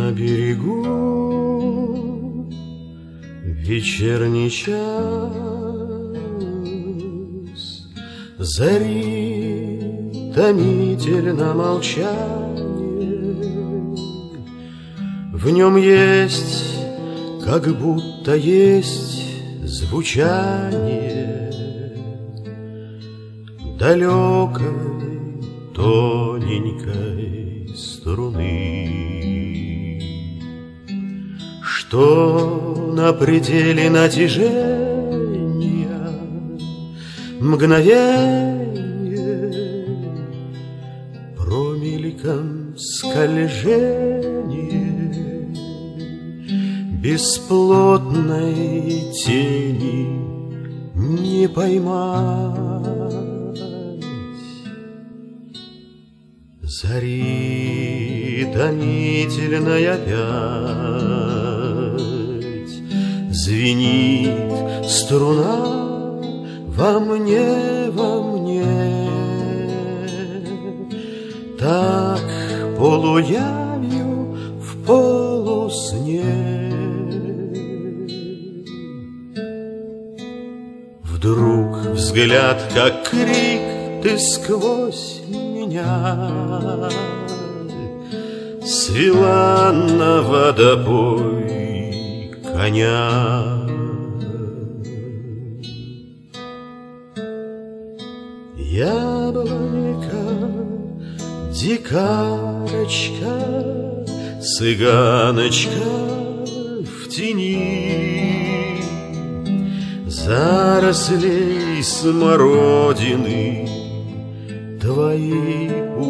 На берегу вечерний час, зари томительно молчание. В нем есть, как будто есть звучание далекой тоненькой струны, что на пределе натяжения мгновенье промельком скольжение бесплотной тени не поймать. Зари томительной опять звенит струна во мне, во мне. Так полуявью в полусне вдруг взгляд, как крик, ты сквозь меня свела на водопой коня. Яблонька, дикарочка, цыганочка в тени зарослей смородины твои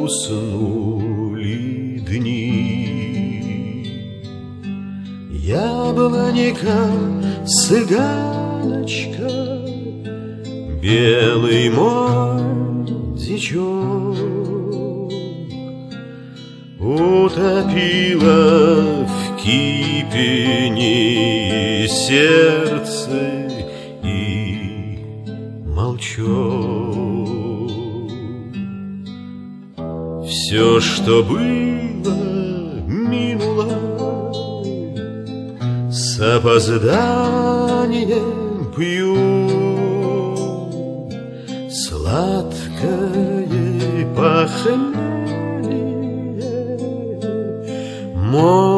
уснули дни. Яблонька, цыганочка, белый мой дичок, утопила в кипении сердце и молчу. Все, что было, минуло, с опозданием пью сладкое похмелье.